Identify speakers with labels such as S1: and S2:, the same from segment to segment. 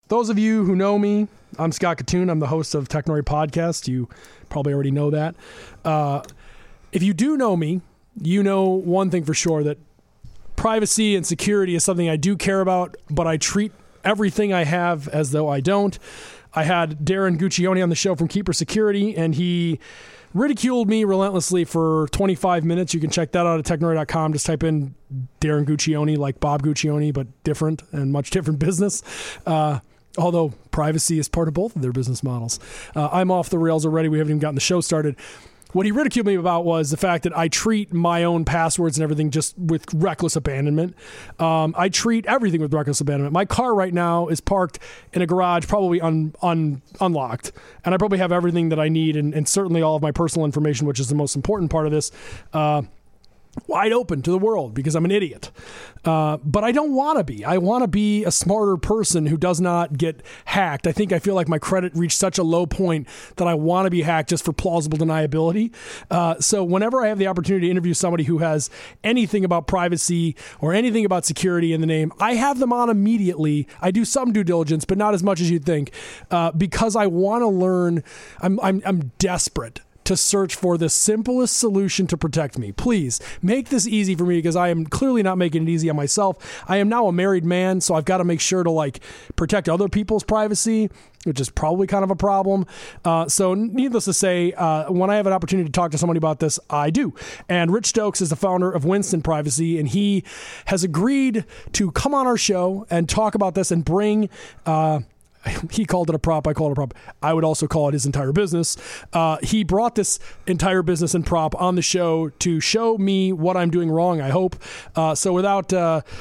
S1: those of you who know me, I'm Scott Katoon. I'm the host of Technoid Podcast. You probably already know that. If you do know me, you know one thing for sure, that privacy and security is something I do care about, but I treat everything I have as though I don't. I had Darren Guccione on the show from Keeper Security, and he ridiculed me relentlessly for 25 minutes. You can check that out at technoid.com. Just type in Darren Guccione, like Bob Guccione, but different and much different business. Although privacy is part of both of their business models. I'm off the rails already. We haven't even gotten the show started. What he ridiculed me about was the fact that I treat my own passwords and everything just with reckless abandonment. I treat everything with reckless abandonment. My car right now is parked in a garage, probably unlocked. And I probably have everything that I need and certainly all of my personal information, which is the most important part of this, wide open to the world because I'm an idiot. But I don't want to be. I want to be a smarter person who does not get hacked. I feel like my credit reached such a low point that I want to be hacked just for plausible deniability. So whenever I have the opportunity to interview somebody who has anything about privacy or anything about security in the name, I have them on immediately. I do some due diligence, but not as much as you'd think, because I want to learn. I'm desperate to search for the simplest solution to protect me. Please make this easy for me because I am clearly not making it easy on myself. I am now a married man, so I've got to make sure to protect other people's privacy, which is probably kind of a problem. So needless to say, when I have an opportunity to talk to somebody about this, I do. And Rich Stokes is the founder of Winston Privacy, and he has agreed to come on our show and talk about this and bring... he called it a prop. I call it a prop. I would also call it his entire business. He brought this entire business and prop on the show to show me what I'm doing wrong, I hope. So without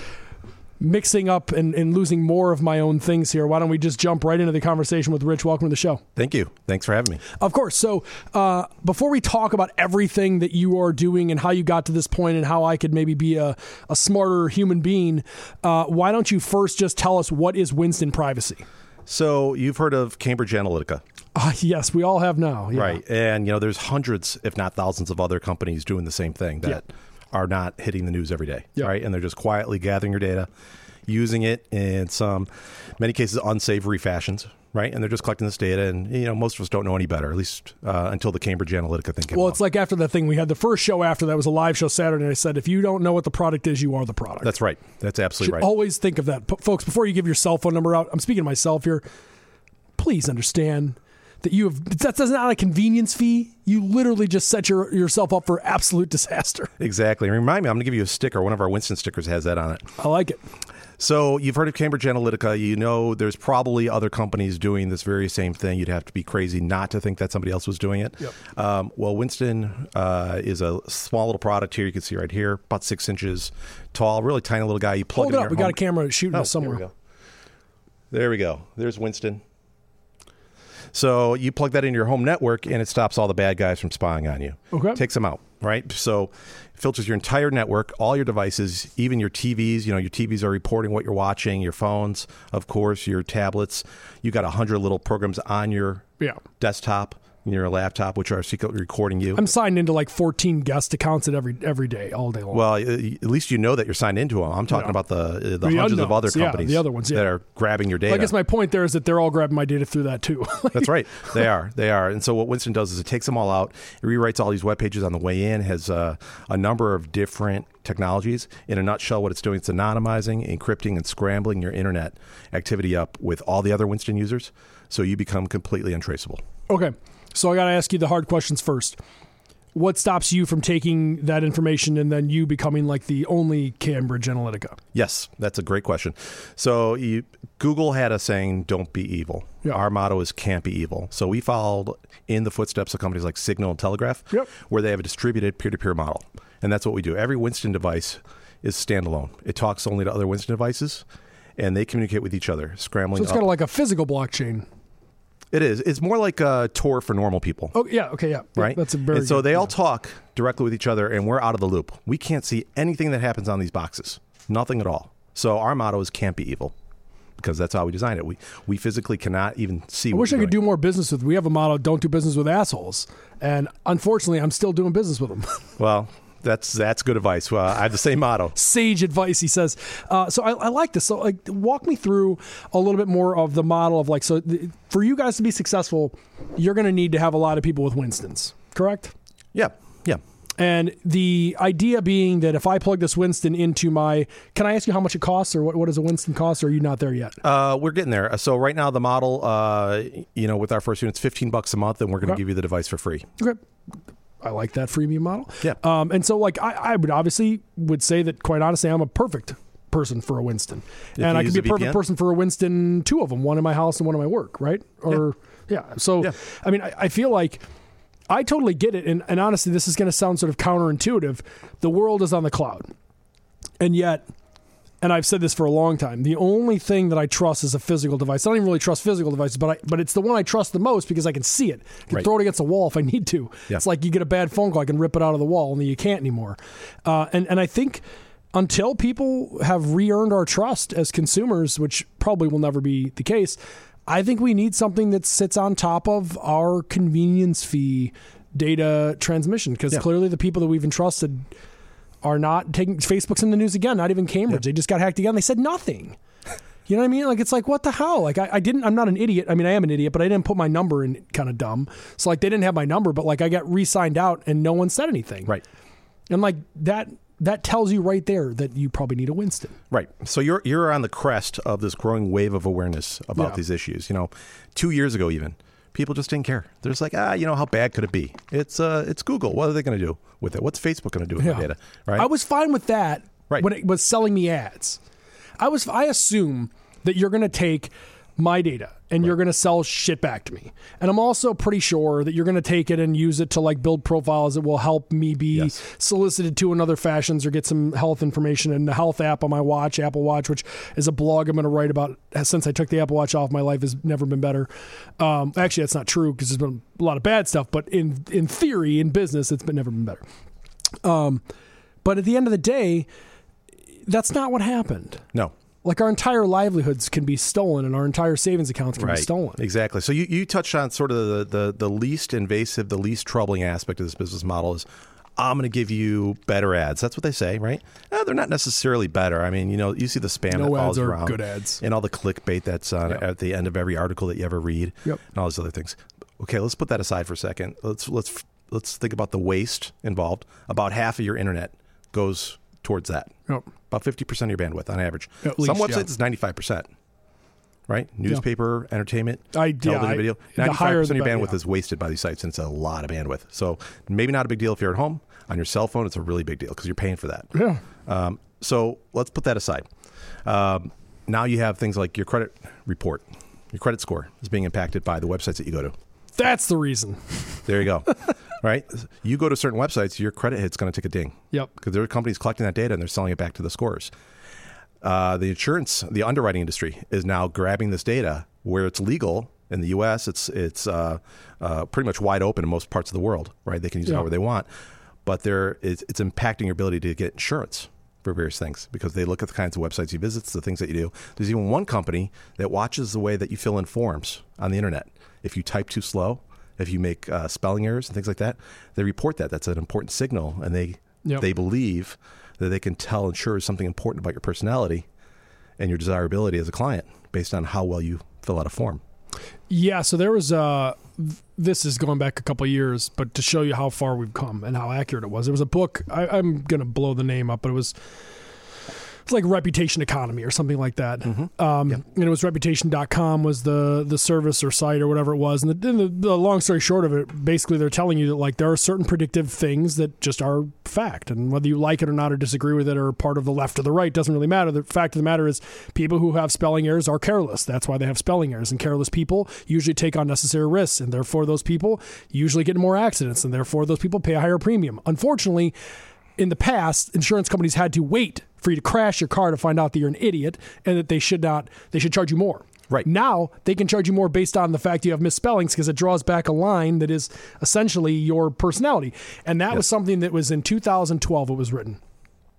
S1: mixing up and losing more of my own things here, why don't we just jump right into the conversation with Rich? Welcome to the show.
S2: Thank you. Thanks for having me.
S1: Of course. So before we talk about everything that you are doing and how you got to this point and how I could maybe be a smarter human being, why don't you first just tell us what is Winston Privacy?
S2: So you've heard of Cambridge Analytica.
S1: Yes, we all have now. Yeah.
S2: Right. And, there's hundreds, if not thousands of other companies doing the same thing that are not hitting the news every day.
S1: Yeah.
S2: Right. And they're just quietly gathering your data, using it in many cases, unsavory fashions. Right. And they're just collecting this data. And, most of us don't know any better, at least until the Cambridge Analytica thing came
S1: Well,
S2: up.
S1: it's like after that thing, we had the first show after that was a live show Saturday. And I said, if you don't know what the product is, you are the product.
S2: That's right. That's absolutely right.
S1: Always think of that. Folks, before you give your cell phone number out, I'm speaking to myself here. Please understand that that's not a convenience fee. You literally just set yourself up for absolute disaster.
S2: Exactly. Remind me, I'm going to give you a sticker. One of our Winston stickers has that on it.
S1: I like it.
S2: So you've heard of Cambridge Analytica. There's probably other companies doing this very same thing. You'd have to be crazy not to think that somebody else was doing it.
S1: Yep.
S2: Well, Winston is a small little product here. You can see right here, about 6 inches tall, really tiny little guy. You plug
S1: Hold
S2: it
S1: it
S2: in
S1: up.
S2: your
S1: We got
S2: home.
S1: a camera shooting us somewhere.
S2: There we go. There's Winston. So you plug that into your home network, and it stops all the bad guys from spying on you.
S1: Okay.
S2: Takes them out, right? So it filters your entire network, all your devices, even your TVs. Your TVs are reporting what you're watching, your phones, of course, your tablets. You got 100 little programs on your desktop, your laptop, which are secretly recording you.
S1: I'm signed into 14 guest accounts every day, all day long.
S2: Well, at least that you're signed into them. I'm talking about the hundreds of other companies
S1: the other ones,
S2: that are grabbing your data.
S1: I guess my point there is that they're all grabbing my data through that too.
S2: That's right. They are. And so what Winston does is it takes them all out. It rewrites all these web pages on the way in, has a number of different technologies. In a nutshell, what it's doing, it's anonymizing, encrypting, and scrambling your internet activity up with all the other Winston users, so you become completely untraceable.
S1: Okay. So I got to ask you the hard questions first. What stops you from taking that information and then you becoming the only Cambridge Analytica?
S2: Yes, that's a great question. So Google had a saying, don't be evil.
S1: Yeah.
S2: Our motto is can't be evil. So we followed in the footsteps of companies like Signal and Telegraph, where they have a distributed peer-to-peer model. And that's what we do. Every Winston device is standalone. It talks only to other Winston devices, and they communicate with each other, scrambling
S1: So it's kind of like a physical blockchain.
S2: It is. It's more like a Tor for normal people.
S1: Oh, yeah. Okay, yeah.
S2: Right?
S1: That's a very
S2: And so
S1: good,
S2: they all talk directly with each other, and we're out of the loop. We can't see anything that happens on these boxes. Nothing at all. So our motto is can't be evil, because that's how we designed it. We physically cannot even see
S1: I wish I could do more business with. We have a motto, don't do business with assholes. And unfortunately, I'm still doing business with them.
S2: Well, That's good advice. I have the same motto.
S1: Sage advice, he says. So I like this. So like, walk me through a little bit more of the model of like, so for you guys to be successful, you're going to need to have a lot of people with Winstons, correct?
S2: Yeah.
S1: And the idea being that if I plug this Winston into my, can I ask you how much it costs, or what does a Winston cost, or are you not there yet?
S2: We're getting there. So right now the model, with our first unit, it's $15 a month, and we're going to give you the device for free.
S1: Okay. I like that freebie model.
S2: Yeah.
S1: And so like I would say that, quite honestly, I'm a perfect person for a Winston. And I could be a perfect person for a Winston, 2 of them, one in my house and one in my work, right? Or So I mean, I feel like I totally get it. And honestly, this is going to sound sort of counterintuitive. The world is on the cloud. And yet, and I've said this for a long time, the only thing that I trust is a physical device. I don't even really trust physical devices, but it's the one I trust the most because I can see it. I can throw it against a wall if I need to. Yeah. It's like you get a bad phone call, I can rip it out of the wall, and then you can't anymore. And I think until people have re-earned our trust as consumers, which probably will never be the case, I think we need something that sits on top of our convenience fee data transmission, because clearly the people that we've entrusted are not taking. Facebook's in the news again, not even Cambridge. They just got hacked again. They said nothing. You know what I mean? Like, it's like, what the hell? Like, I'm not an idiot. I mean, I am an idiot, but I didn't put my number in, kind of dumb. So like, they didn't have my number, but like, I got re-signed out and no one said anything.
S2: Right.
S1: And like that tells you right there that you probably need a Winston.
S2: Right. So you're on the crest of this growing wave of awareness about these issues. 2 years ago even, people just didn't care. They're just like, how bad could it be? It's Google. What are they going to do with it? What's Facebook going to do with my data? Right.
S1: I was fine with that when it was selling me ads. I assume that you're going to take my data and you're going to sell shit back to me. And I'm also pretty sure that you're going to take it and use it to like build profiles that will help me be solicited to in other fashions or get some health information. And the health app on my watch, Apple Watch, which is a blog I'm going to write about since I took the Apple Watch off, my life has never been better. Actually, that's not true because there's been a lot of bad stuff, but in theory, in business, it's never been better. But at the end of the day, that's not what happened.
S2: No.
S1: Like, our entire livelihoods can be stolen and our entire savings accounts can be stolen.
S2: Exactly. So you touched on sort of the least invasive, the least troubling aspect of this business model is, I'm going to give you better ads. That's what they say, right? They're not necessarily better. I mean, you see the spam that follows around.
S1: Good ads.
S2: And all the clickbait that's on at the end of every article that you ever read and all those other things. Okay, let's put that aside for a second. Let's think about the waste involved. About half of your internet goes towards that.
S1: Yep.
S2: About 50% of your bandwidth on average.
S1: At least,
S2: some websites it's 95%. Right? Newspaper, entertainment, television, video. 95% of your bandwidth is wasted by these sites, and it's a lot of bandwidth. So maybe not a big deal if you're at home. On your cell phone, it's a really big deal because you're paying for that.
S1: Yeah.
S2: So let's put that aside. Now you have things like your credit report. Your credit score is being impacted by the websites that you go to.
S1: That's the reason.
S2: There you go. Right? You go to certain websites, your credit hit's going to take a ding.
S1: Yep.
S2: Because there are companies collecting that data and they're selling it back to the scorers. The insurance, the underwriting industry is now grabbing this data where it's legal in the U.S. It's pretty much wide open in most parts of the world. Right? They can use it however they want. But it's impacting your ability to get insurance for various things because they look at the kinds of websites you visit, the things that you do. There's even one company that watches the way that you fill in forms on the internet. If you type too slow, if you make spelling errors and things like that, they report that. That's an important signal, and they believe that they can tell insurers something important about your personality and your desirability as a client based on how well you fill out a form.
S1: Yeah, so there was this is going back a couple of years, but to show you how far we've come and how accurate it was. There was a book, I'm going to blow the name up, but it's like Reputation Economy or something like that. Mm-hmm. And it was reputation.com was the service or site or whatever it was. And the long story short of it, basically they're telling you that like there are certain predictive things that just are fact. And whether you like it or not or disagree with it or part of the left or the right doesn't really matter. The fact of the matter is people who have spelling errors are careless. That's why they have spelling errors. And careless people usually take unnecessary risks. And therefore those people usually get in more accidents. And therefore those people pay a higher premium. Unfortunately, in the past, insurance companies had to wait for you to crash your car to find out that you're an idiot and that they should charge you more.
S2: Right.
S1: Now, they can charge you more based on the fact you have misspellings because it draws back a line that is essentially your personality. And that was something that was in 2012 it was written.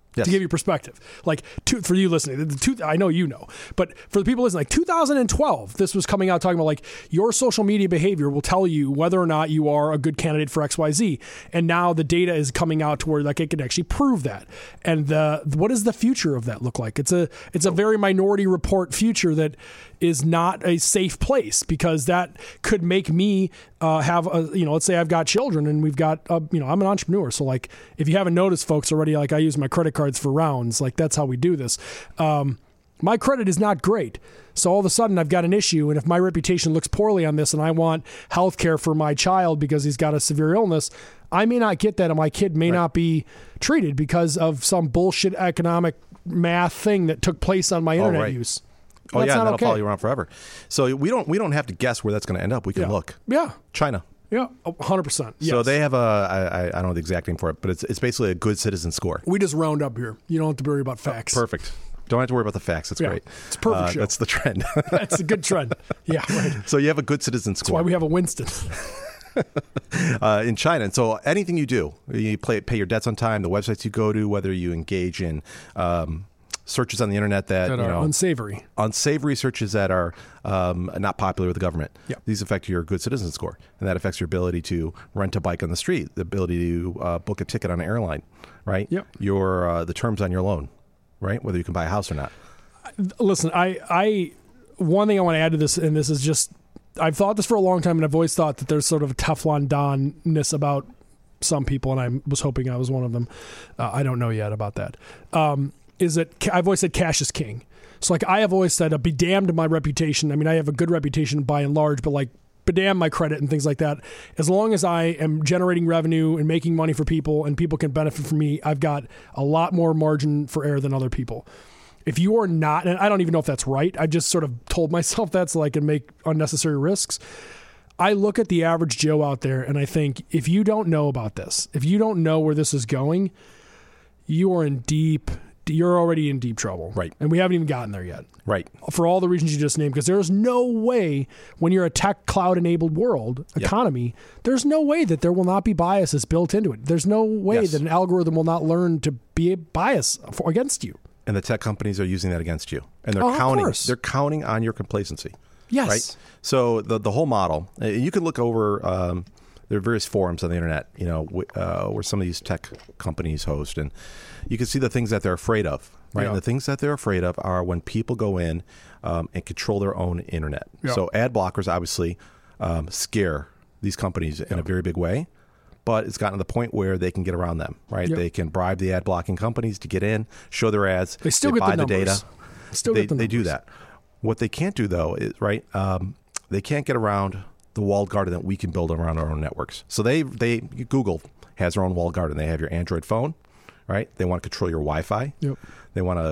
S2: Yes.
S1: To give you perspective, like for you listening, I know you know, but for the people listening, like 2012, this was coming out talking about like your social media behavior will tell you whether or not you are a good candidate for XYZ. And now the data is coming out to where like it can actually prove that. And what does the future of that look like? It's a very Minority Report future that is not a safe place, because that could make me have let's say I've got children and we've got I'm an entrepreneur, so like if you haven't noticed, folks, already, like I use my credit cards for rounds, like that's how we do this. My credit is not great, so all of a sudden I've got an issue, and if my reputation looks poorly on this and I want health care for my child because he's got a severe illness, I may not get that, and my kid may not be treated because of some bullshit economic math thing that took place on my internet use.
S2: Oh, yeah, and that'll follow you around forever. So we don't have to guess where that's going to end up. We can look.
S1: Yeah.
S2: China.
S1: Yeah, 100%. Yes.
S2: So they have I don't know the exact name for it, but it's basically a good citizen score.
S1: We just round up here. You don't have to worry about facts.
S2: Perfect. Don't have to worry about the facts. That's great.
S1: It's a perfect show.
S2: That's the trend.
S1: That's a good trend. Yeah, right.
S2: So you have a good citizen score.
S1: That's why we have a Winston.
S2: In China. And so anything you do, you pay your debts on time, the websites you go to, whether you engage in searches on the internet that
S1: are
S2: unsavory searches that are not popular with the government.
S1: Yeah.
S2: These affect your good citizen score, and that affects your ability to rent a bike on the street, the ability to book a ticket on an airline, right?
S1: Yep.
S2: Your the terms on your loan, right? Whether you can buy a house or not.
S1: Listen, I one thing I want to add to this, and this is just, I've thought this for a long time, and I've always thought that there's sort of a Teflon Don-ness about some people, and I was hoping I was one of them. I don't know yet about that. Is that I've always said cash is king. So like I have always said, be damned to my reputation. I mean, I have a good reputation by and large, but like be damned my credit and things like that. As long as I am generating revenue and making money for people and people can benefit from me, I've got a lot more margin for error than other people. If you are not, and I don't even know if that's right, I just sort of told myself that so I can make unnecessary risks. I look at the average Joe out there and I think, if you don't know about this, if you don't know where this is going, you're already in deep trouble.
S2: Right.
S1: And we haven't even gotten there yet.
S2: Right.
S1: For all the reasons you just named, because there's no way when you're a tech cloud-enabled world economy, there's no way that there will not be biases built into it. There's no way that an algorithm will not learn to be a bias against you.
S2: And the tech companies are using that against you. And they're
S1: They're
S2: counting on your complacency.
S1: Yes.
S2: Right? So the whole model, you can look over there are various forums on the internet, where some of these tech companies host, and you can see the things that they're afraid of, right?
S1: Yeah.
S2: And the things that they're afraid of are when people go in and control their own internet.
S1: Yeah.
S2: So ad blockers obviously scare these companies in a very big way, but it's gotten to the point where they can get around them, right?
S1: Yep.
S2: They can bribe the ad blocking companies to get in, show their ads.
S1: They still get
S2: buy
S1: the
S2: data. They do that. What they can't do, though, is they can't get around the walled garden that we can build around our own networks. So Google has their own walled garden. They have your Android phone, right? They want to control your Wi-Fi.
S1: Yep.
S2: They want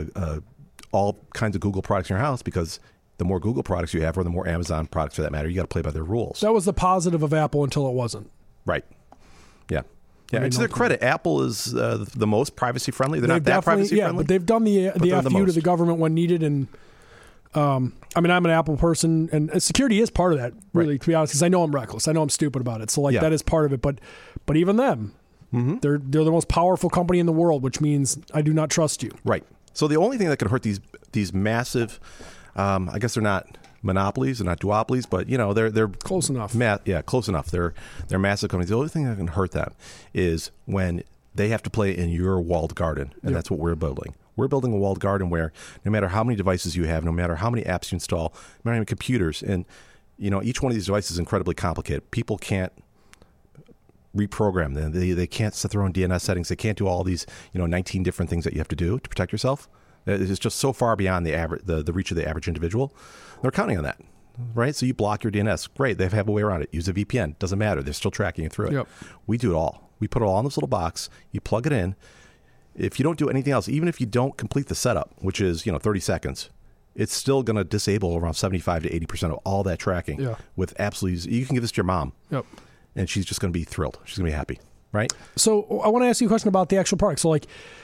S2: all kinds of Google products in your house, because the more Google products you have, or the more Amazon products for that matter, you got to play by their rules.
S1: That was the positive of Apple until it wasn't.
S2: Right. Yeah. Yeah. And to their credit, Apple is the most privacy friendly. They're not that privacy friendly.
S1: Yeah, but they've done the FU to the government when needed, and I'm an Apple person, and security is part of that, really, to be honest, because I know I'm reckless. I know I'm stupid about it. So that is part of it. But even them, they're the most powerful company in the world, which means I do not trust you.
S2: Right. So the only thing that can hurt these massive, I guess they're not monopolies, they're not duopolies, but they're
S1: close enough.
S2: Close enough. They're massive companies. The only thing that can hurt them is when they have to play in your walled garden, and that's what we're building. We're building a walled garden where no matter how many devices you have, no matter how many apps you install, no matter how many computers, and each one of these devices is incredibly complicated. People can't reprogram them. They can't set their own DNS settings. They can't do all these 19 different things that you have to do to protect yourself. It's just so far beyond the reach of the average individual. They're counting on that, right? So you block your DNS. Great. They have a way around it. Use a VPN. Doesn't matter. They're still tracking you through it.
S1: Yep.
S2: We do it all. We put it all in this little box. You plug it in. If you don't do anything else, even if you don't complete the setup, which is 30 seconds, it's still going to disable around 75 to 80% of all that tracking.
S1: Yeah.
S2: With absolutely, you can give this to your mom.
S1: Yep.
S2: And she's just going to be thrilled. She's going to be happy, right?
S1: So I want to ask you a question about the actual product. So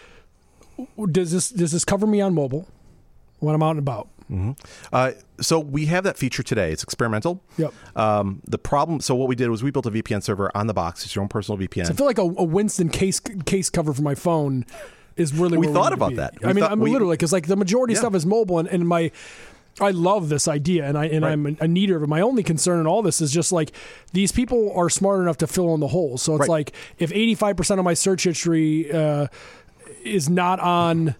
S1: does this cover me on mobile when I'm out and about?
S2: Mm-hmm. So we have that feature today. It's experimental.
S1: Yep.
S2: The problem. So what we did was we built a VPN server on the box. It's your own personal VPN.
S1: So I feel like a Winston case cover for my phone is really
S2: We
S1: where
S2: thought
S1: need to
S2: about
S1: be.
S2: that.
S1: I mean, literally, because like the majority of
S2: Yeah.
S1: stuff is mobile, and I love this idea, and I'm a needer of it. My only concern in all this is just like these people are smart enough to fill in the holes. So it's
S2: Right.
S1: like if 85% of my search history is not on,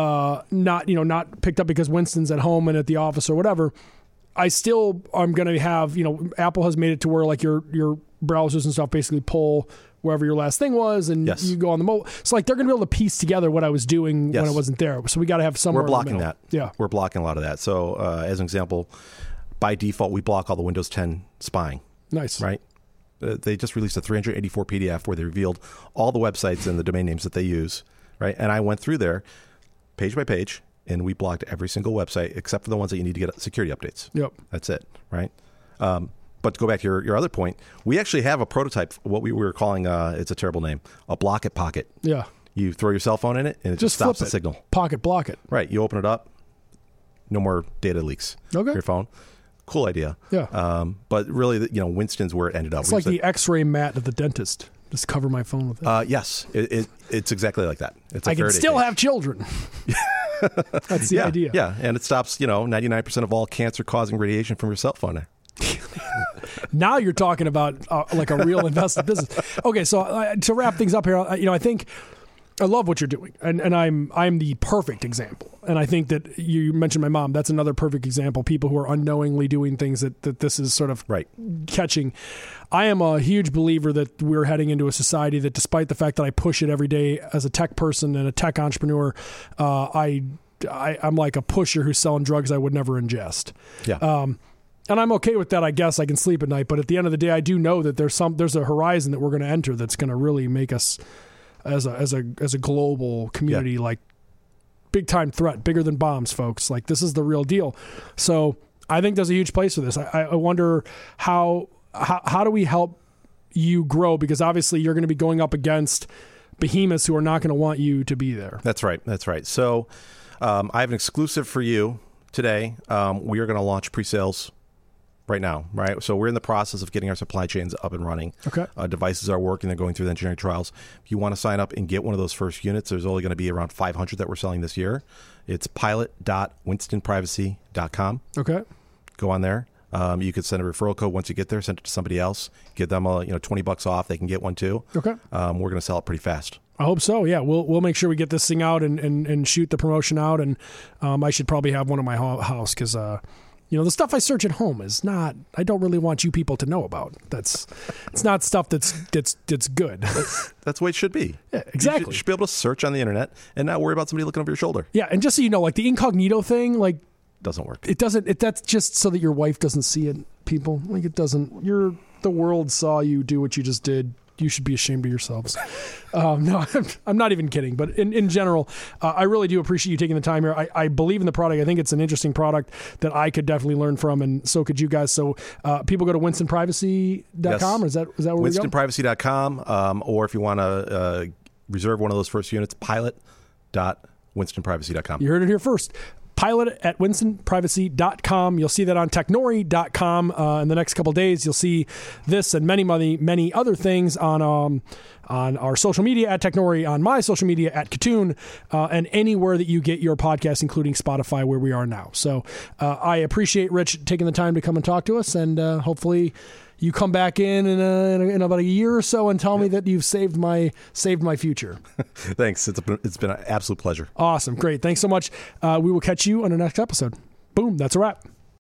S1: not picked up because Winston's at home and at the office or whatever, I'm going to have, Apple has made it to where like your browsers and stuff basically pull wherever your last thing was, and
S2: Yes.
S1: you go on the mobile. So like they're going to be able to piece together what I was doing
S2: Yes.
S1: when I wasn't there. So we got to have somewhere.
S2: We're
S1: in the
S2: blocking
S1: middle.
S2: that.
S1: Yeah.
S2: We're blocking a lot of that. So as an example, by default, we block all the Windows 10 spying,
S1: Nice.
S2: right? They just released a 384 PDF where they revealed all the websites and the domain names that they use, right? And I went through there page by page, and we blocked every single website except for the ones that you need to get security updates.
S1: Yep.
S2: That's it, right? But to go back to your other point, we actually have a prototype, what we were calling, it's a terrible name, a Block It Pocket.
S1: Yeah.
S2: You throw your cell phone in it, and it just stops the signal.
S1: Pocket block it.
S2: Right. You open it up, no more data leaks.
S1: Okay.
S2: Your phone. Cool idea.
S1: Yeah.
S2: But really, Winston's where it ended up.
S1: It's like the X-ray mat at the dentist. Just cover my phone with it.
S2: Yes, it's exactly like that. It's a
S1: I can
S2: Faraday
S1: still
S2: cage.
S1: have children. That's the idea.
S2: Yeah, and it stops 99% of all cancer-causing radiation from your cell phone.
S1: Now you're talking about like a real invested business. Okay, so to wrap things up here, I think I love what you're doing, and I'm the perfect example. And I think that you mentioned my mom. That's another perfect example. People who are unknowingly doing things that this is sort of
S2: Right.
S1: catching. I am a huge believer that we're heading into a society that, despite the fact that I push it every day as a tech person and a tech entrepreneur, I'm like a pusher who's selling drugs I would never ingest.
S2: Yeah.
S1: And I'm okay with that. I guess I can sleep at night. But at the end of the day, I do know that there's a horizon that we're going to enter that's going to really make us as a global community, like big time threat, bigger than bombs, folks. Like this is the real deal. So I think there's a huge place for this. I wonder how do we help you grow? Because obviously you're going to be going up against behemoths who are not going to want you to be there.
S2: That's right. That's right. So I have an exclusive for you today. We are going to launch pre-sales right now, right? So we're in the process of getting our supply chains up and running.
S1: Okay.
S2: Devices are working. They're going through the engineering trials. If you want to sign up and get one of those first units, there's only going to be around 500 that we're selling this year. It's pilot.winstonprivacy.com.
S1: Okay.
S2: Go on there. You could send a referral code once you get there, send it to somebody else, give them $20 off. They can get one too.
S1: Okay.
S2: We're going to sell it pretty fast.
S1: I hope so. Yeah, we'll make sure we get this thing out and shoot the promotion out. And I should probably have one at my house because the stuff I search at home is not. I don't really want you people to know about. It's not stuff that's good.
S2: That's the way it should be.
S1: Yeah, exactly.
S2: You should be able to search on the internet and not worry about somebody looking over your shoulder.
S1: Yeah, and just so you know, like the incognito thing, like
S2: Doesn't work.
S1: it doesn't. That's just so that your wife doesn't see it. People, like it doesn't. The world saw you do what you just did. You should be ashamed of yourselves. No, I'm not even kidding. But in general, I really do appreciate you taking the time here. I believe in the product. I think it's an interesting product that I could definitely learn from, and so could you guys. So people go to winstonprivacy.com.
S2: Yes.
S1: Is that where we go?
S2: winstonprivacy.com, or if you want to reserve one of those first units, pilot.winstonprivacy.com.
S1: You heard it here first. Pilot at winstonprivacy.com. You'll see that on technori.com. In the next couple of days, you'll see this and many other things on our social media at Technori, on my social media at Katoon, and anywhere that you get your podcast, including Spotify, where we are now. So I appreciate Rich taking the time to come and talk to us, and hopefully you come back in about a year or so and tell me that you've saved my future.
S2: Thanks. It's been an absolute pleasure.
S1: Awesome. Great. Thanks so much. We will catch you on the next episode. Boom. That's a wrap.